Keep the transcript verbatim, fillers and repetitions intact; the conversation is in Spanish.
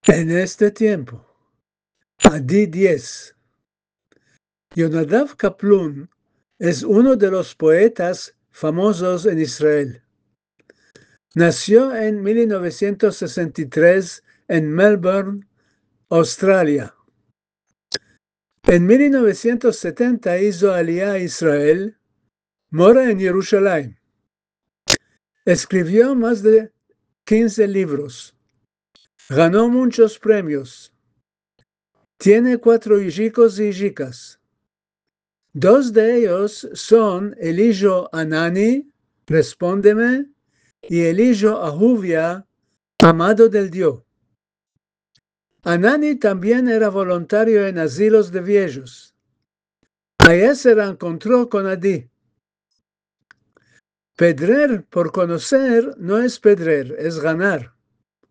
En este tiempo, Adi diez. Yonadav Kaplun es uno de los poetas famosos en Israel. Nació en mil novecientos sesenta y tres en Melbourne, Australia. En mil novecientos setenta hizo aliyá a Israel, mora en Jerusalén. Escribió más de quince libros. Ganó muchos premios. Tiene cuatro hijos y hijas. Dos de ellos son el hijo Anani, Respóndeme, y el hijo Ahuvia, Amado del Dios. Anani también era voluntario en asilos de viejos. Allá se reencontró con Adi. Pedrer por conocer no es pedrer, es ganar.